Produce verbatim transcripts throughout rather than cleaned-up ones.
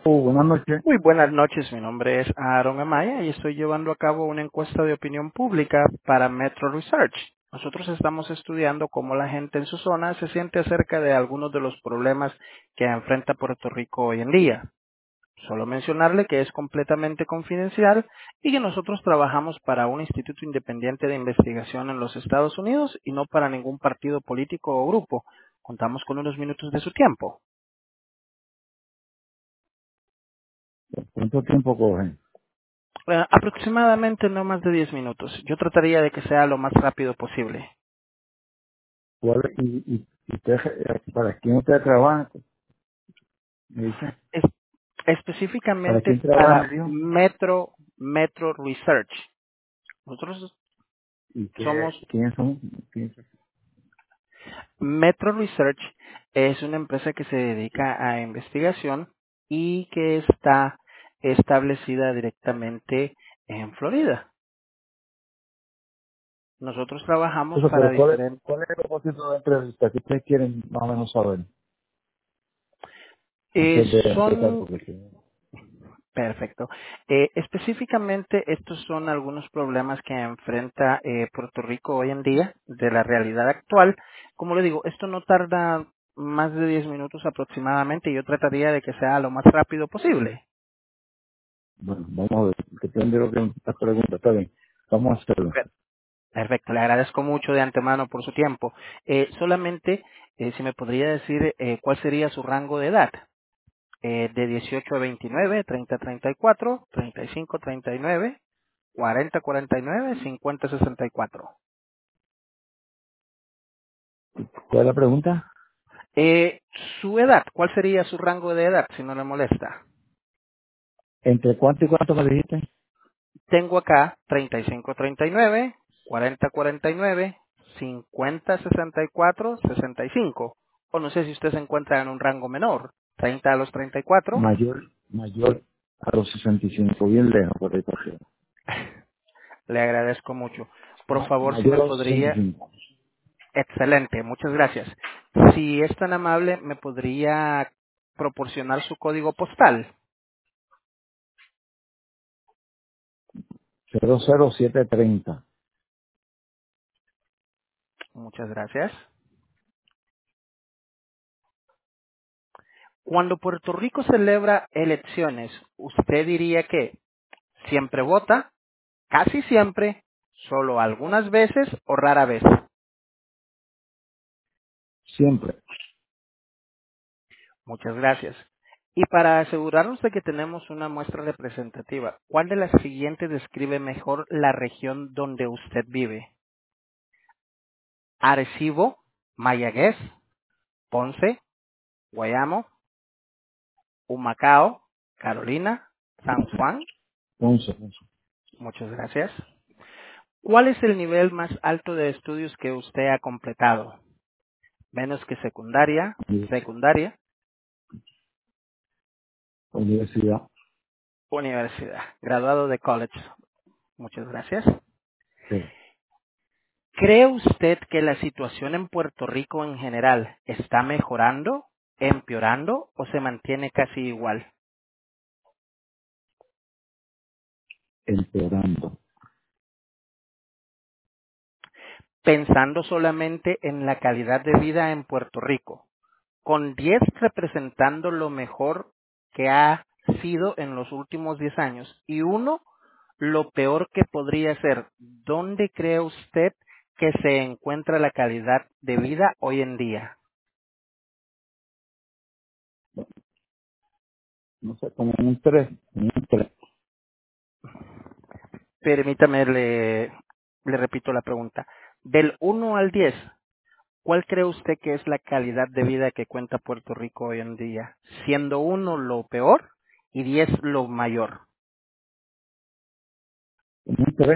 Oh, buenas noches. Muy buenas noches, mi nombre es Aaron Amaya y estoy llevando a cabo una encuesta de opinión pública para Metro Research. Nosotros estamos estudiando cómo la gente en su zona se siente acerca de algunos de los problemas que enfrenta Puerto Rico hoy en día. Solo mencionarle que es completamente confidencial y que nosotros trabajamos para un instituto independiente de investigación en los Estados Unidos y no para ningún partido político o grupo. Contamos con unos minutos de su tiempo. ¿Cuánto tiempo cogen? Eh, aproximadamente no más de diez minutos. Yo trataría de que sea lo más rápido posible. ¿Cuál, y, y, y usted, eh, ¿Para quién usted trabaja? Me dice. Es- ¿Para quién específicamente trabaja, me para dijo? Metro, Metro Research. Nosotros ¿Y qué, somos quiénes son? ¿Quién son? Metro Research, es una empresa que se dedica a investigación y que está establecida directamente en Florida. Nosotros trabajamos Eso, para pero ¿cuál es, diferentes. ¿cuál es el propósito de la entrevista? ¿Qué ustedes quieren más o menos saber Eh, antes de empezar? son Porque si- Perfecto. Eh, específicamente, estos son algunos problemas que enfrenta eh, Puerto Rico hoy en día de la realidad actual. Como le digo, esto no tarda más de diez minutos aproximadamente y yo trataría de que sea lo más rápido posible. bueno, vamos a ver. Depende de lo que las preguntas. Está bien. Vamos a hacerlo. Per- Perfecto, le agradezco mucho de antemano por su tiempo. Eh, solamente, eh, si me podría decir eh, cuál sería su rango de edad. Eh, de dieciocho a veintinueve, treinta a treinta y cuatro, treinta y cinco a treinta y nueve, cuarenta a cuarenta y nueve, cincuenta a sesenta y cuatro. ¿Cuál es la pregunta? Eh, su edad, ¿cuál sería su rango de edad, si no le molesta? ¿Entre cuánto y cuánto me dijiste? Tengo acá treinta y cinco a treinta y nueve, cuarenta a cuarenta y nueve, cincuenta a sesenta y cuatro, sesenta y cinco. O no sé si usted se encuentra en un rango menor, treinta a los treinta y cuatro. Mayor, mayor a los sesenta y cinco, bien lejos por ahí por arriba. Le agradezco mucho. Por Ma- favor, si mayor me a los sesenta y podría. cinco. Excelente, muchas gracias. Si es tan amable, ¿me podría proporcionar su código postal? cero cero siete treinta. Muchas gracias. Cuando Puerto Rico celebra elecciones, ¿usted diría que siempre vota, casi siempre, solo algunas veces o rara vez? Siempre. Muchas gracias. Y para asegurarnos de que tenemos una muestra representativa, ¿cuál de las siguientes describe mejor la región donde usted vive? Arecibo, Mayagüez, Ponce, Guayamo, Humacao, Carolina, San Juan. once, once. Muchas gracias. ¿Cuál es el nivel más alto de estudios que usted ha completado? Menos que secundaria, Univers- secundaria, Universidad. universidad. Graduado de college. Muchas gracias. Sí. ¿Cree usted que la situación en Puerto Rico en general está mejorando, empeorando o se mantiene casi igual? Empeorando. Pensando solamente en la calidad de vida en Puerto Rico, con diez representando lo mejor que ha sido en los últimos diez años y uno lo peor que podría ser. ¿Dónde cree usted que se encuentra la calidad de vida hoy en día? No sé, como un tres. Un tres. Permítame, le, le repito la pregunta. Del uno al diez, ¿cuál cree usted que es la calidad de vida que cuenta Puerto Rico hoy en día? Siendo uno lo peor y diez lo mayor. Un tres.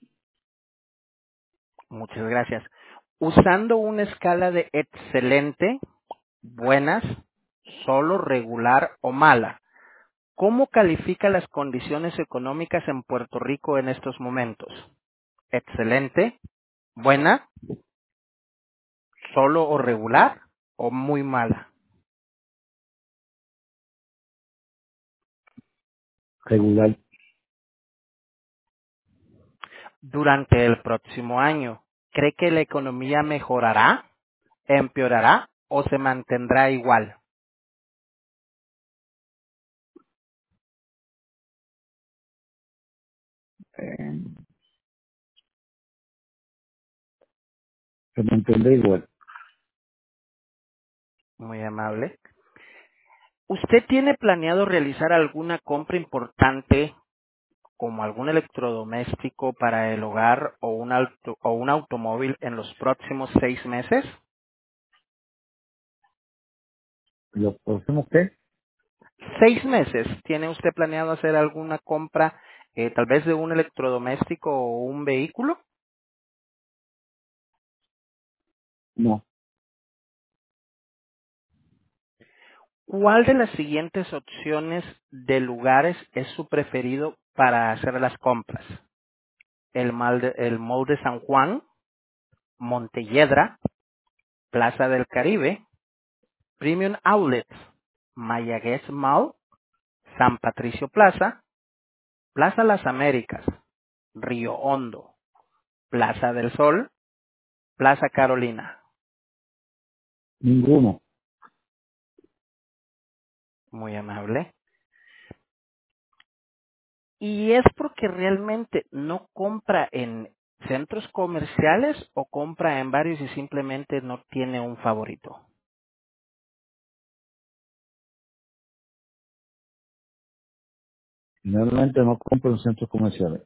Muchas gracias. Usando una escala de excelente, buenas, solo, regular o mala, ¿cómo califica las condiciones económicas en Puerto Rico en estos momentos? ¿Excelente, buena, solo o regular o muy mala? regular. Durante el próximo año, ¿cree que la economía mejorará, empeorará o se mantendrá igual? Eh, se me entiende igual. Muy amable. ¿Usted tiene planeado realizar alguna compra importante como algún electrodoméstico para el hogar o un, auto- o un automóvil en los próximos seis meses? ¿Lo próximo qué? Seis meses. ¿Tiene usted planeado hacer alguna compra, eh, tal vez de un electrodoméstico o un vehículo? No. ¿Cuál de las siguientes opciones de lugares es su preferido para hacer las compras? El, Mal de- el Mall de San Juan, Montelledra, Plaza del Caribe, Premium Outlets, Mayagüez Mall, San Patricio Plaza, Plaza Las Américas, Río Hondo, Plaza del Sol, Plaza Carolina. Ninguno. Muy amable. ¿Y es porque realmente no compra en centros comerciales o compra en varios y simplemente no tiene un favorito? Generalmente no compro en centros comerciales.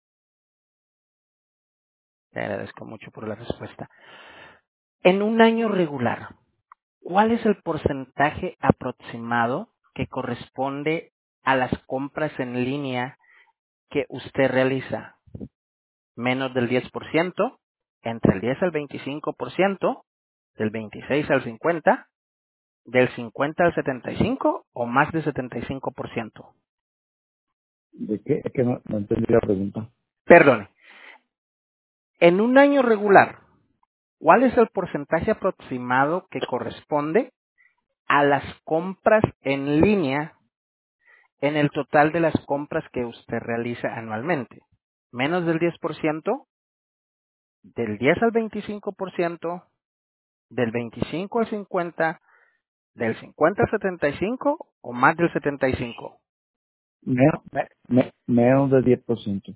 Le agradezco mucho por la respuesta. En un año regular, ¿cuál es el porcentaje aproximado que corresponde a las compras en línea que usted realiza? ¿Menos del diez por ciento? ¿Entre el diez al veinticinco por ciento? ¿Del veintiséis al cincuenta? ¿Del cincuenta al setenta y cinco o más del setenta y cinco por ciento? ¿De qué? Es que no, no entendí la pregunta. Perdone, en un año regular, ¿cuál es el porcentaje aproximado que corresponde a las compras en línea en el total de las compras que usted realiza anualmente? ¿Menos del diez por ciento? ¿Del diez al veinticinco por ciento? ¿Del veinticinco al cincuenta? ¿Del cincuenta al setenta y cinco o más del setenta y cinco? Menos, me- me- menos del diez por ciento.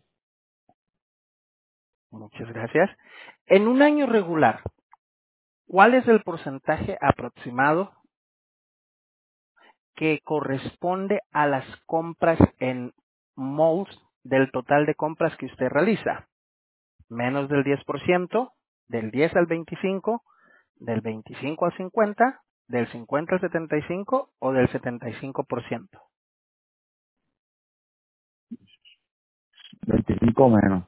Muchas gracias. En un año regular, ¿cuál es el porcentaje aproximado que corresponde a las compras en malls del total de compras que usted realiza? ¿Menos del diez por ciento? ¿Del diez al veinticinco? ¿Del veinticinco al cincuenta? ¿Del cincuenta al setenta y cinco o del setenta y cinco por ciento? veinticinco menos.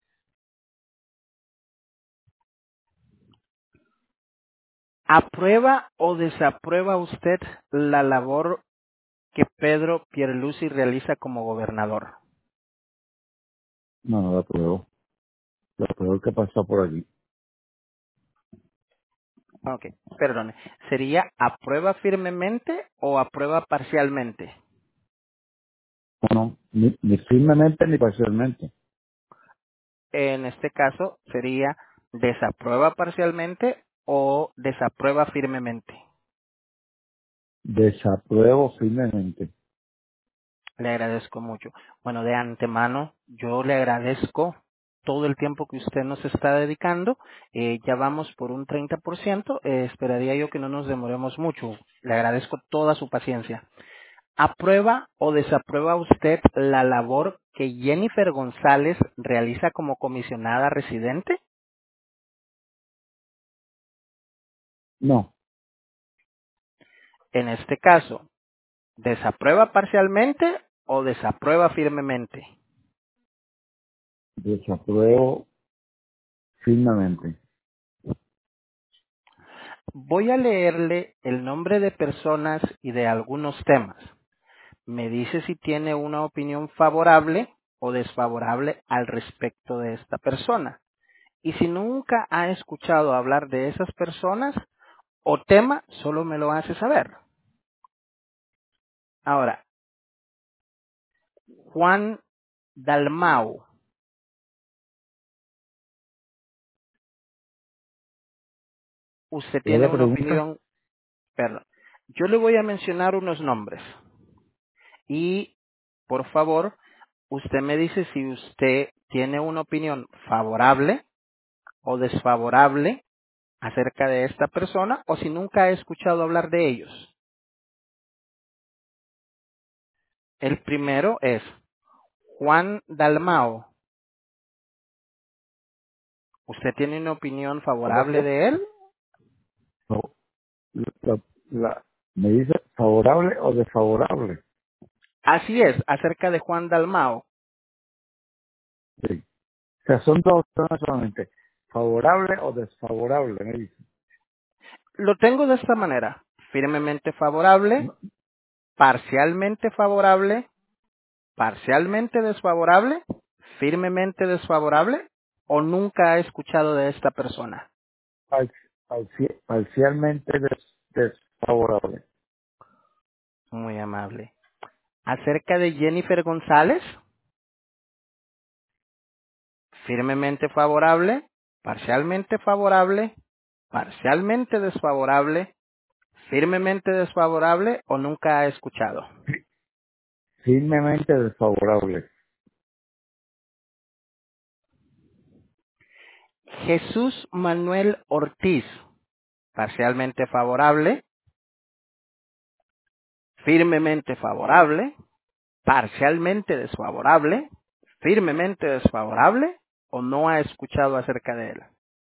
¿Aprueba o desaprueba usted la labor que Pedro Pierluisi realiza como gobernador? No, no la pruebo. Lo peor que pasó por allí. Ok, perdone. ¿Sería aprueba firmemente o aprueba parcialmente? No, no, ni, ni firmemente ni parcialmente. En este caso sería desaprueba parcialmente o desaprueba firmemente. Desapruebo firmemente. Le agradezco mucho. Bueno, de antemano, yo le agradezco todo el tiempo que usted nos está dedicando. Eh, ya vamos por un treinta por ciento. Eh, esperaría yo que no nos demoremos mucho. Le agradezco toda su paciencia. ¿Aprueba o desaprueba usted la labor que Jennifer González realiza como comisionada residente? No, En este caso, ¿desaprueba parcialmente o desaprueba firmemente? desapruebo firmemente. Voy a leerle el nombre de personas y de algunos temas. Me dice si tiene una opinión favorable o desfavorable al respecto de esta persona. Y si nunca ha escuchado hablar de esas personas o tema, solo me lo hace saber. Ahora, Juan Dalmau. Usted ¿Qué es tiene la una pregunta? opinión, perdón. Yo le voy a mencionar unos nombres y, por favor, usted me dice si usted tiene una opinión favorable o desfavorable acerca de esta persona o si nunca ha escuchado hablar de ellos. El primero es Juan Dalmao. ¿Usted tiene una opinión ¿Cómo favorable que? de él? No, la, la- ¿me dice favorable o desfavorable? Así es, acerca de Juan Dalmao. Sí. O sea, son dos opciones solamente. Favorable o desfavorable, me dice. Lo tengo de esta manera. Firmemente favorable, No, parcialmente favorable, parcialmente desfavorable, firmemente desfavorable o nunca ha escuchado de esta persona. par- parci- parcialmente des- desfavorable. Muy amable. Acerca de Jennifer González, firmemente favorable, parcialmente favorable, parcialmente desfavorable, firmemente desfavorable o nunca ha escuchado. Firmemente desfavorable. Jesús Manuel Ortiz, parcialmente favorable, firmemente favorable, parcialmente desfavorable, firmemente desfavorable o no ha escuchado acerca de él.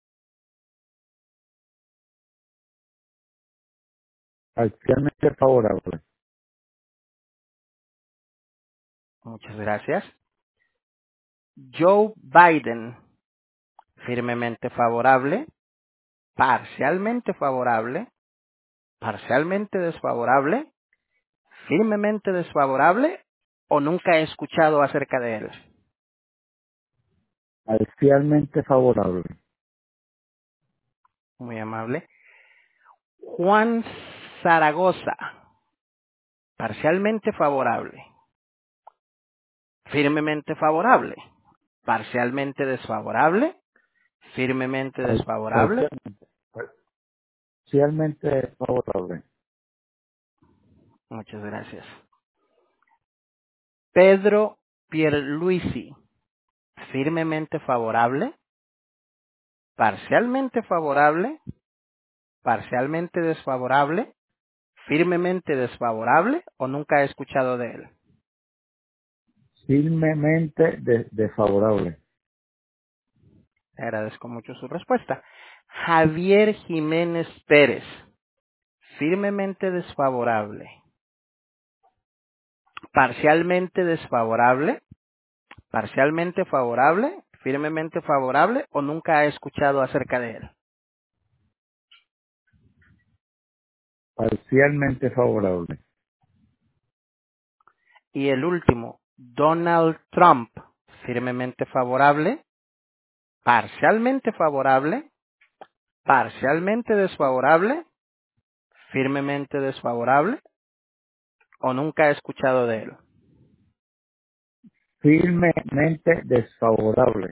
Parcialmente favorable. Muchas gracias. Joe Biden, firmemente favorable, parcialmente favorable, parcialmente desfavorable, firmemente desfavorable o nunca he escuchado acerca de él. Parcialmente favorable. Muy amable. Juan Zaragoza, parcialmente favorable, firmemente favorable, parcialmente desfavorable, firmemente Par- desfavorable. Parcialmente. Parcialmente favorable. Muchas gracias. Pedro Pierluisi, firmemente favorable, parcialmente favorable, parcialmente desfavorable, firmemente desfavorable o nunca he escuchado de él. Firmemente de- desfavorable. Le agradezco mucho su respuesta. Javier Jiménez Pérez, firmemente desfavorable, parcialmente desfavorable, parcialmente favorable, firmemente favorable o nunca he escuchado acerca de él. Parcialmente favorable. Y el último, Donald Trump, firmemente favorable, parcialmente favorable, parcialmente desfavorable, firmemente desfavorable o nunca he escuchado de él. Firmemente desfavorable.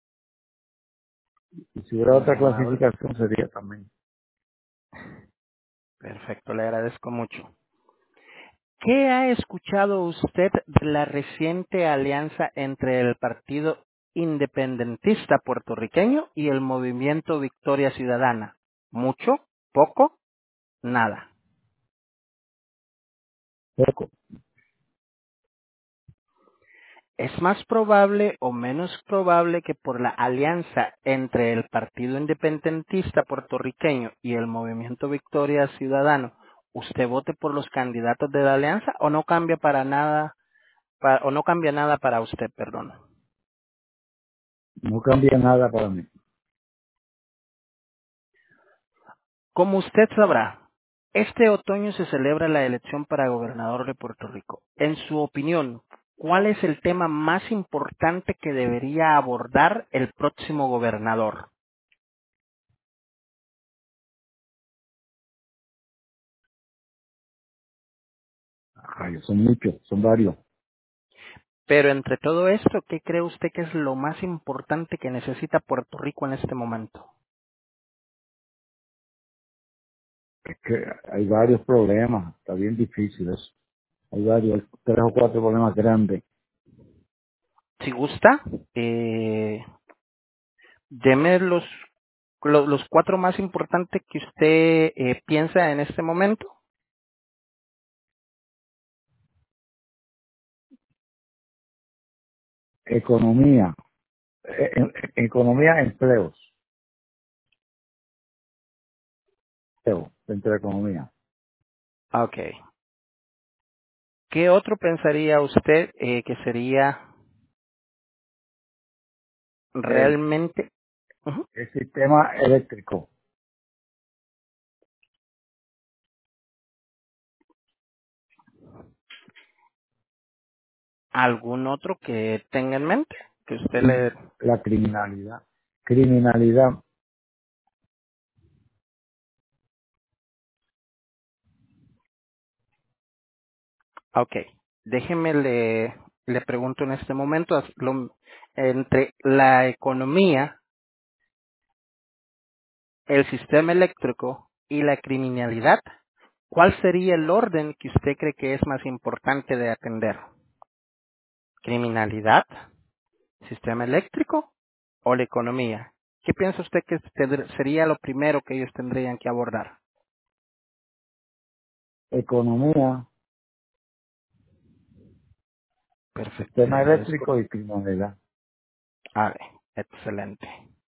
Y si hubiera Muy otra amable. clasificación sería también. Perfecto, le agradezco mucho. ¿Qué ha escuchado usted de la reciente alianza entre el Partido Independentista puertorriqueño y el Movimiento Victoria Ciudadana? ¿Mucho? ¿Poco? Nada. Poco. ¿Es más probable o menos probable que por la alianza entre el Partido Independentista puertorriqueño y el Movimiento Victoria Ciudadano usted vote por los candidatos de la alianza o no cambia para nada pa- o no cambia nada para usted, perdón? No cambia nada para mí. Como usted sabrá, este otoño se celebra la elección para gobernador de Puerto Rico. En su opinión, ¿cuál es el tema más importante que debería abordar el próximo gobernador? Rayos, son muchos, son varios. Pero entre todo esto, ¿qué cree usted que es lo más importante que necesita Puerto Rico en este momento? Es que hay varios problemas, está bien difícil eso. Hay varios, tres o cuatro problemas grandes. Si gusta, eh, deme los, lo- los cuatro más importantes que usted eh, piensa en este momento. Economía, eh, eh, economía, empleos, empleo, dentro de economía. Ok. ¿Qué otro pensaría usted eh, que sería El, realmente? Ujú. el sistema eléctrico, ¿Algún otro que tenga en mente? Que usted crim- le... la criminalidad, criminalidad, Ok. Déjeme le, le pregunto en este momento, as- lo- entre la economía, el sistema eléctrico y la criminalidad, ¿cuál sería el orden que usted cree que es más importante de atender? ¿Criminalidad, sistema eléctrico o la economía? ¿Qué piensa usted que tendr- sería lo primero que ellos tendrían que abordar? economía, Perfecto, le sistema agradezco. eléctrico y criminalidad. Vale, excelente.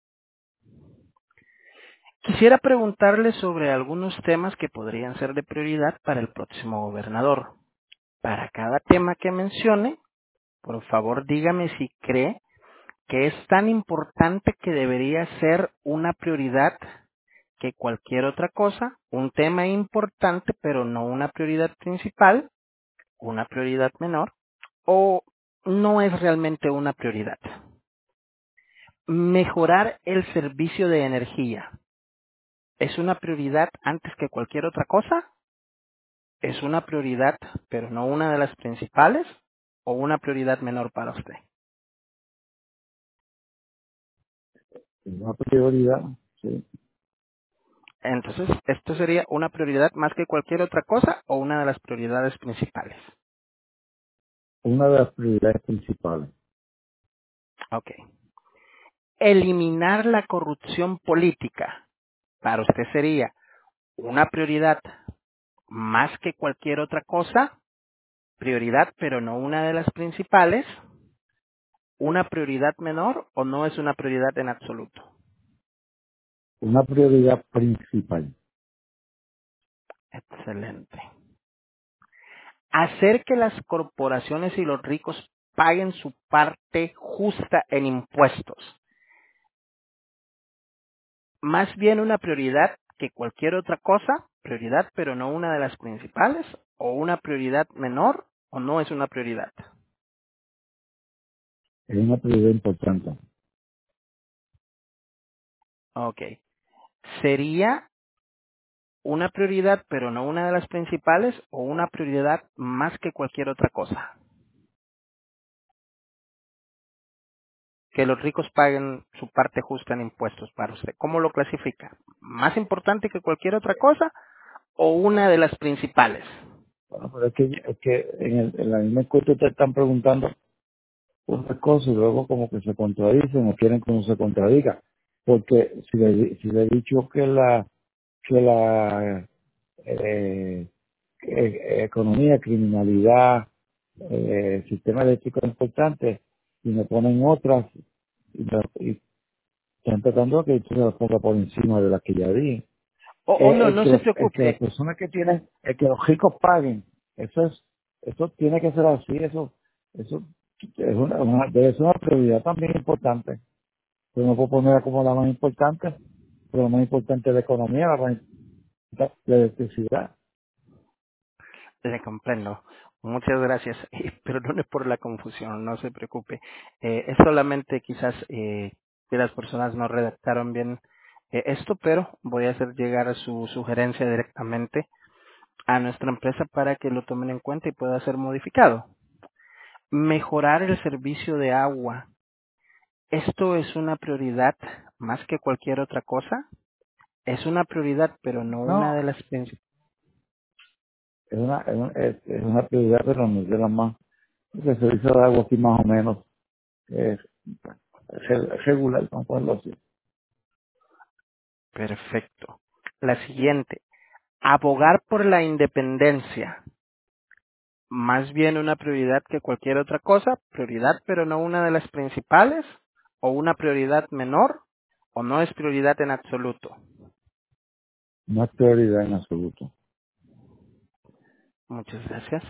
Quisiera preguntarle sobre algunos temas que podrían ser de prioridad para el próximo gobernador. Para cada tema que mencione, por favor dígame si cree que es tan importante que debería ser una prioridad que cualquier otra cosa, un tema importante pero no una prioridad principal, una prioridad menor, o no es realmente una prioridad. Mejorar el servicio de energía es una prioridad antes que cualquier otra cosa, es una prioridad pero no una de las principales, o una prioridad menor para usted. Es una prioridad, sí, Entonces, esto sería una prioridad más que cualquier otra cosa o una de las prioridades principales. una de las prioridades principales. Ok. Eliminar la corrupción política para usted sería una prioridad más que cualquier otra cosa, prioridad pero no una de las principales, una prioridad menor o no es una prioridad en absoluto. Una prioridad principal. Excelente. Hacer que las corporaciones y los ricos paguen su parte justa en impuestos. Más bien una prioridad que cualquier otra cosa, prioridad pero no una de las principales, o una prioridad menor o no es una prioridad. Es una prioridad importante. Ok. Sería una prioridad pero no una de las principales o una prioridad más que cualquier otra cosa. Que los ricos paguen su parte justa en impuestos para usted. ¿Cómo lo clasifica? ¿Más importante que cualquier otra cosa o una de las principales? Bueno, pero es que, es que en, el, en la misma encuesta te están preguntando unas cosas y luego como que se contradicen o quieren que uno se contradiga. Porque si le, si le he dicho que la, que la eh, eh, economía, criminalidad, eh, sistema eléctrico es importante y me ponen otras y, me, y están tratando que yo se las ponga por encima de las que ya di. O, o Eh, no, el, no que se los, el que las preocupe. personas que tienen, el que los ricos paguen, eso es, eso tiene que ser así, eso, eso es una, una- debe ser una prioridad también importante. Pero no puedo ponerla como la más importante, pero la más importante es la economía, la más importante es la electricidad. Le comprendo. Muchas gracias. Y perdone por la confusión, no se preocupe. Eh, es solamente quizás eh, que las personas no redactaron bien eh, esto, pero voy a hacer llegar su sugerencia directamente a nuestra empresa para que lo tomen en cuenta y pueda ser modificado. Mejorar el servicio de agua. ¿Esto es una prioridad más que cualquier otra cosa? Es una prioridad, pero no una No, de las principales. es una, es, una- es- es una prioridad, pero no es de las más. El servicio de agua aquí más o menos es, es regular, vamos a ponerlo así. Perfecto. La siguiente. Abogar por la independencia. Más bien una prioridad que cualquier otra cosa. Prioridad, pero no una de las principales. O una prioridad menor. O no es prioridad en absoluto. No es prioridad en absoluto. Muchas gracias.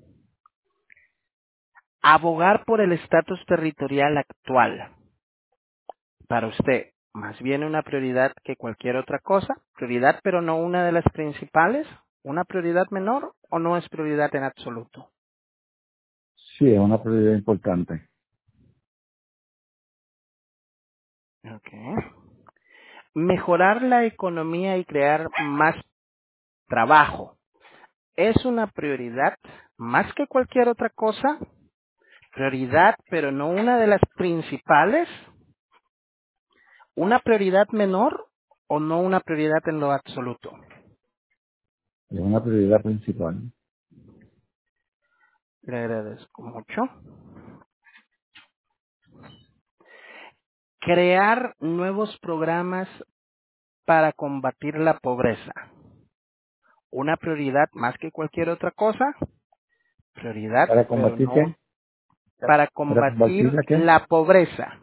Abogar por el estatus territorial actual. Para usted, más bien una prioridad que cualquier otra cosa. Prioridad, pero no una de las principales. Una prioridad menor o no es prioridad en absoluto. Sí, es una prioridad importante. Okay. Mejorar la economía y crear más trabajo. ¿Es una prioridad más que cualquier otra cosa? Prioridad, pero no una de las principales. ¿Una prioridad menor o no una prioridad en lo absoluto? Es una prioridad principal. Le agradezco mucho. Crear nuevos programas para combatir la pobreza. ¿Una prioridad más que cualquier otra cosa? Prioridad, ¿Para pero combatir no qué? para ¿Para combatir combatir la qué? la pobreza.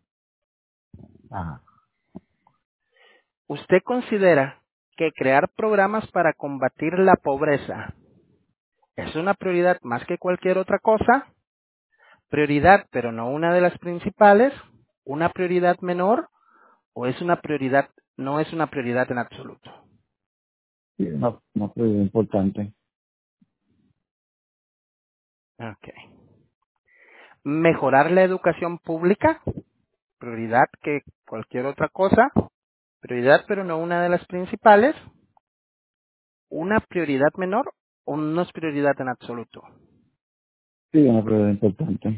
Ajá. ¿Usted considera que crear programas para combatir la pobreza es una prioridad más que cualquier otra cosa? Prioridad, pero no una de las principales, una prioridad menor o es una prioridad, no es una prioridad en absoluto. Sí, una, una prioridad importante. Okay. Mejorar la educación pública, prioridad que cualquier otra cosa, prioridad, pero no una de las principales, una prioridad menor o no es prioridad en absoluto. Sí, una prioridad importante.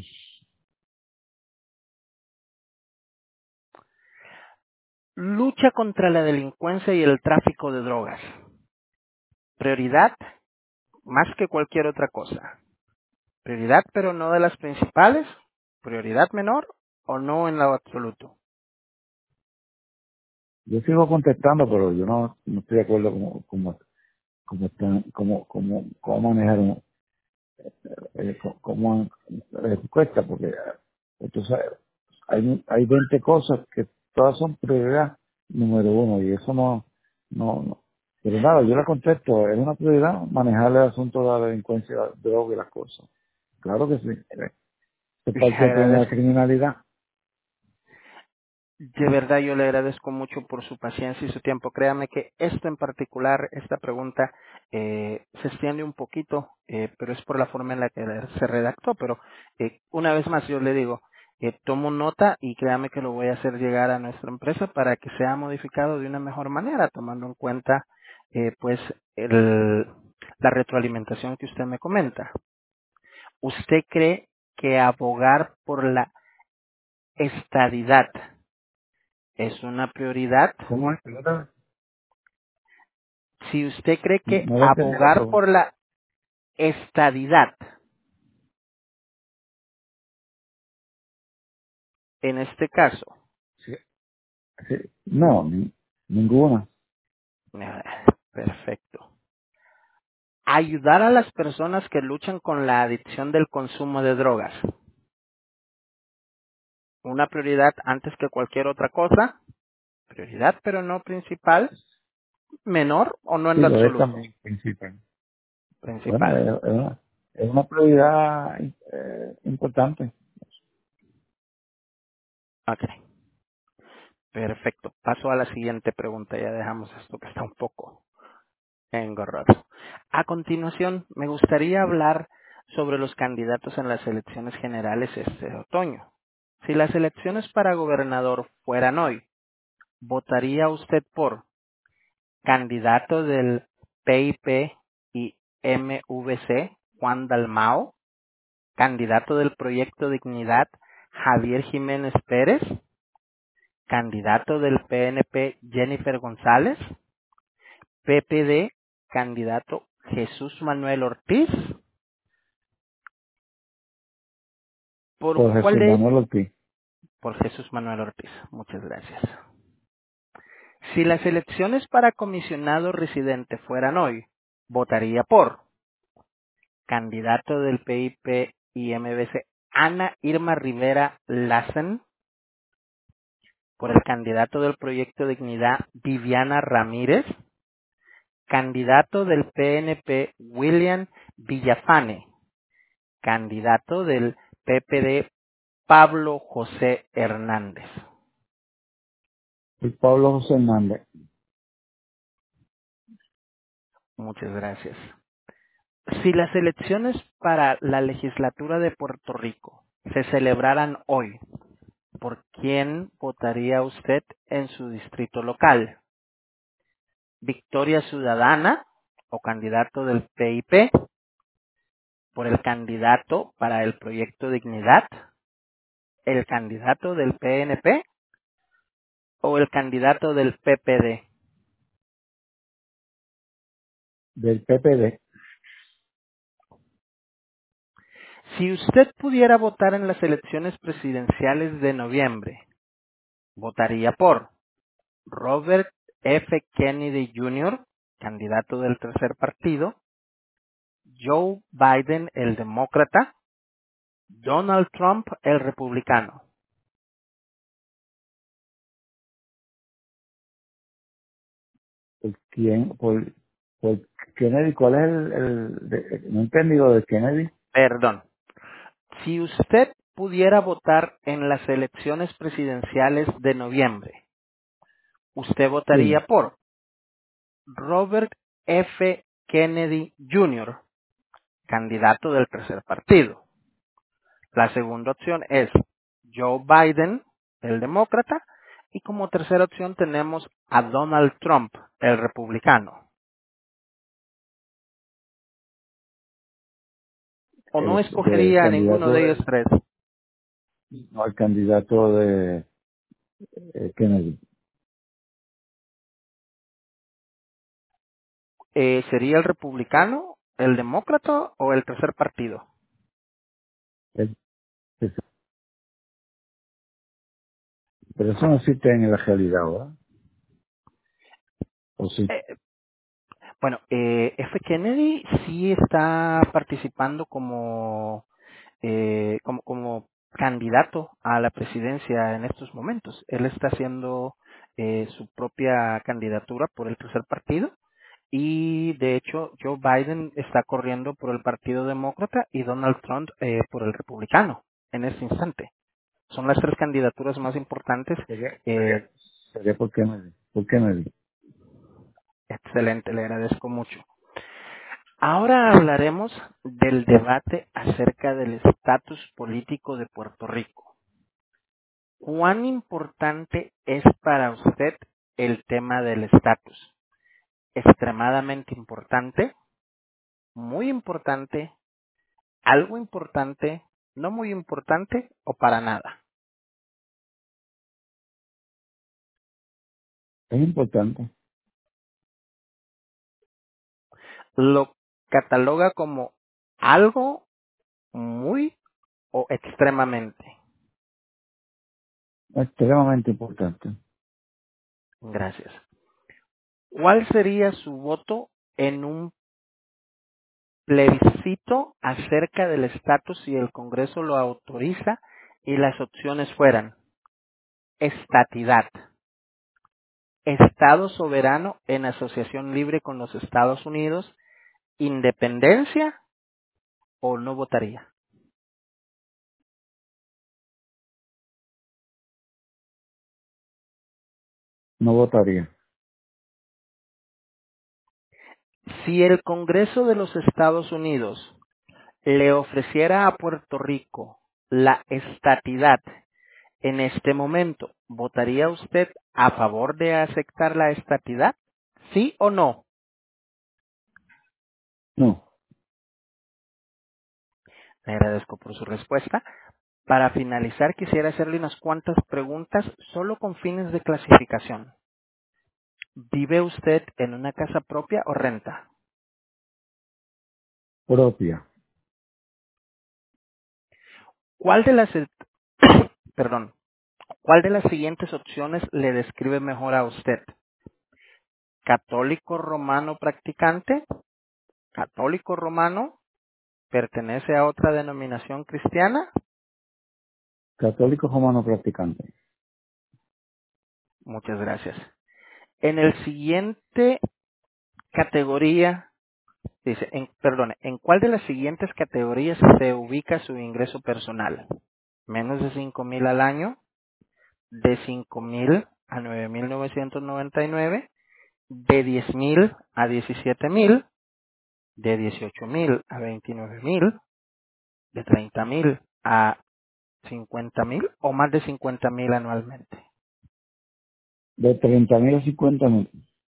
Lucha contra la delincuencia y el tráfico de drogas. Prioridad más que cualquier otra cosa. Prioridad, pero no de las principales. Prioridad menor o no en lo absoluto. Yo sigo contestando, pero yo no, no estoy de acuerdo cómo, cómo, cómo, están- cómo, cómo, cómo manejar un- eh, co- cómo la respuesta, porque eh, entonces hay, hay veinte cosas que todas son prioridad número uno y eso no, no, no. Pero nada, yo la contesto, es una prioridad manejar el asunto de la delincuencia, la droga y las cosas. Claro que sí, eh, es Le parte del problema de la agradezco. criminalidad. De verdad yo le agradezco mucho por su paciencia y su tiempo. Créame que esto en particular, esta pregunta, eh, se extiende un poquito, eh, pero es por la forma en la que se redactó. Pero eh, una vez más yo le digo, eh, tomo nota y créame que lo voy a hacer llegar a nuestra empresa para que sea modificado de una mejor manera, tomando en cuenta eh, pues el, la retroalimentación que usted me comenta. ¿Usted cree que abogar por la estadidad es una prioridad? ¿Cómo es? ¿No Si usted cree que no entendí la abogar pregunta? por la estadidad, en este caso, Sí, sí. No, ni- ninguna. ah, perfecto, ayudar a las personas que luchan con la adicción del consumo de drogas, una prioridad antes que cualquier otra cosa, prioridad pero no principal, menor o no en Sí, lo lo es absoluto, también principal. Bueno, principal. es, es una, es una prioridad eh, importante. Ok, perfecto. Paso a la siguiente pregunta, ya dejamos esto que está un poco engorroso. A continuación, me gustaría hablar sobre los candidatos en las elecciones generales este otoño. Si las elecciones para gobernador fueran hoy, ¿votaría usted por candidato del P I P y M V C, Juan Dalmao? Candidato del Proyecto Dignidad, Javier Jiménez Pérez. Candidato del P N P, Jennifer González. P P D, candidato Jesús Manuel Ortiz. ¿Por Por cuál Jesús de Manuel Ortiz. Por Jesús Manuel Ortiz. Muchas gracias. Si las elecciones para comisionado residente fueran hoy, votaría por candidato del P I P y M B C, Ana Irma Rivera Lassen. Por el candidato del Proyecto Dignidad, Viviana Ramírez. Candidato del P N P, William Villafane. Candidato del P P D, Pablo José Hernández. Y Pablo José Hernández. Muchas gracias. Si las elecciones para la legislatura de Puerto Rico se celebraran hoy, ¿por quién votaría usted en su distrito local? ¿Victoria Ciudadana o candidato del P I P? ¿Por el candidato para el Proyecto Dignidad? ¿El candidato del P N P? ¿O el candidato del P P D? Del P P D. Si usted pudiera votar en las elecciones presidenciales de noviembre, votaría por Robert F. Kennedy junior, candidato del tercer partido; Joe Biden, el demócrata; Donald Trump, el republicano. ¿Por quién? Por, por Kennedy. ¿Cuál es el, el de- no he entendido de Kennedy? Perdón. Si usted pudiera votar en las elecciones presidenciales de noviembre, usted Sí. votaría por Robert F. Kennedy junior, candidato del tercer partido. La segunda opción es Joe Biden, el demócrata, y como tercera opción tenemos a Donald Trump, el republicano. ¿O no El, del escogería a ninguno candidato de ellos del, tres? no, el candidato de eh, Kennedy. Eh, ¿Sería el republicano, el demócrata o el tercer partido? El- ese- pero eso no existe en la realidad, ¿verdad? ¿O sí? Eh, bueno, eh, F. Kennedy sí está participando como eh, como, como candidato a la presidencia en estos momentos. Él está haciendo eh, su propia candidatura por el tercer partido y de hecho Joe Biden está corriendo por el Partido Demócrata y Donald Trump eh, por el Republicano en este instante. Son las tres candidaturas más importantes. Sería, Eh, sería, sería por Kennedy. Por Kennedy. excelente, le agradezco mucho. Ahora hablaremos del debate acerca del estatus político de Puerto Rico. ¿Cuán importante es para usted el tema del estatus? ¿Extremadamente importante? ¿Muy importante? ¿Algo importante? ¿No muy importante? ¿O para nada? Es importante. ¿Lo cataloga como algo muy o extremadamente? Extremadamente importante. Gracias. ¿Cuál sería su voto en un plebiscito acerca del estatus si el Congreso lo autoriza y las opciones fueran estatidad, Estado soberano en asociación libre con los Estados Unidos, independencia o no votaría? No votaría. Si el Congreso de los Estados Unidos le ofreciera a Puerto Rico la estatidad en este momento, ¿votaría usted a favor de aceptar la estatidad? ¿Sí o no? No. Le agradezco por su respuesta. Para finalizar, quisiera hacerle unas cuantas preguntas solo con fines de clasificación. ¿Vive usted en una casa propia o renta? Propia. ¿Cuál de las, perdón, cuál de las siguientes opciones le describe mejor a usted? ¿Católico romano practicante? ¿Católico romano? ¿Pertenece a otra denominación cristiana? Católico romano practicante. Muchas gracias. En el siguiente categoría, dice, en, perdone, ¿en cuál de las siguientes categorías se ubica su ingreso personal? Menos de cinco mil al año, de cinco mil a nueve mil novecientos noventa y nueve, de diez mil a diecisiete mil, de dieciocho mil a veintinueve mil, de treinta mil a cincuenta mil o más de cincuenta mil anualmente. De treinta mil a cincuenta mil.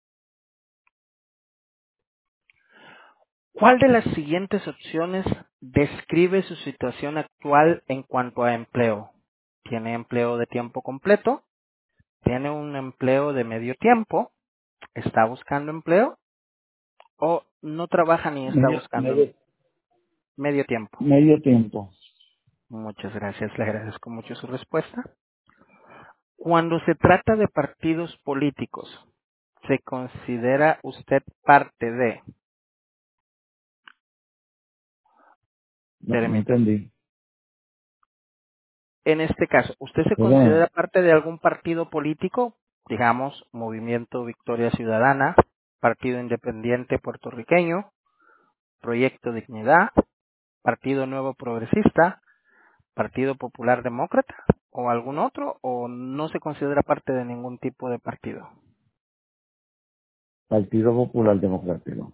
¿Cuál de las siguientes opciones describe su situación actual en cuanto a empleo? ¿Tiene empleo de tiempo completo? ¿Tiene un empleo de medio tiempo? ¿Está buscando empleo? ¿O no trabaja ni está Medio, buscando em- medio, medio tiempo? medio tiempo. Muchas gracias, le agradezco mucho su respuesta. Cuando se trata de partidos políticos, ¿se considera usted parte de? No, no Permítame. entendí. En este caso, ¿usted se considera Perdón. parte de algún partido político? Digamos, Movimiento Victoria Ciudadana, Partido Independiente Puertorriqueño, Proyecto Dignidad, Partido Nuevo Progresista, Partido Popular Demócrata o algún otro, o no se considera parte de ningún tipo de partido. Partido Popular Democrático.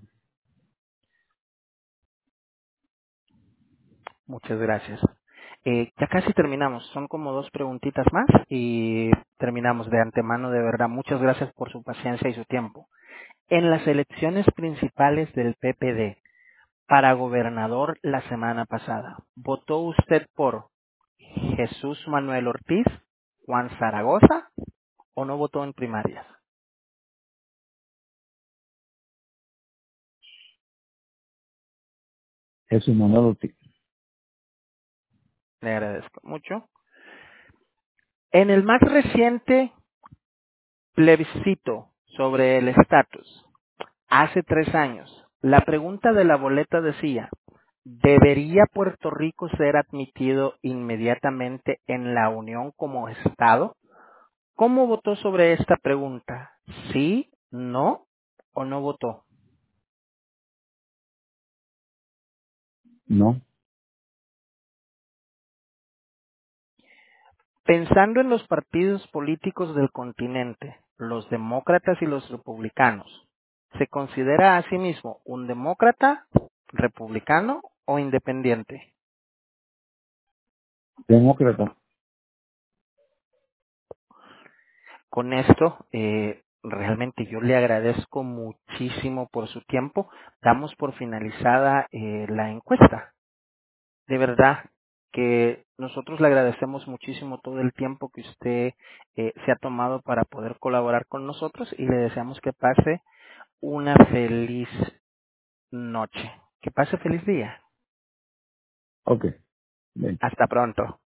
Muchas gracias. Eh, ya casi terminamos, son como dos preguntitas más y terminamos de antemano. De verdad, muchas gracias por su paciencia y su tiempo. En las elecciones principales del P P D para gobernador la semana pasada, ¿votó usted por Jesús Manuel Ortiz, Juan Zaragoza o no votó en primarias? Jesús Manuel Ortiz. Le agradezco mucho. En el más reciente plebiscito sobre el estatus, hace tres años, la pregunta de la boleta decía, ¿debería Puerto Rico ser admitido inmediatamente en la Unión como Estado? ¿Cómo votó sobre esta pregunta? ¿Sí, no o no votó? No. Pensando en los partidos políticos del continente, los demócratas y los republicanos, ¿se considera a sí mismo un demócrata, republicano o independiente? Demócrata. Con esto, eh, realmente yo le agradezco muchísimo por su tiempo. Damos por finalizada eh, la encuesta. De verdad que nosotros le agradecemos muchísimo todo el tiempo que usted eh, se ha tomado para poder colaborar con nosotros y le deseamos que pase una feliz noche. Que pase feliz día. Ok. Bien. Hasta pronto.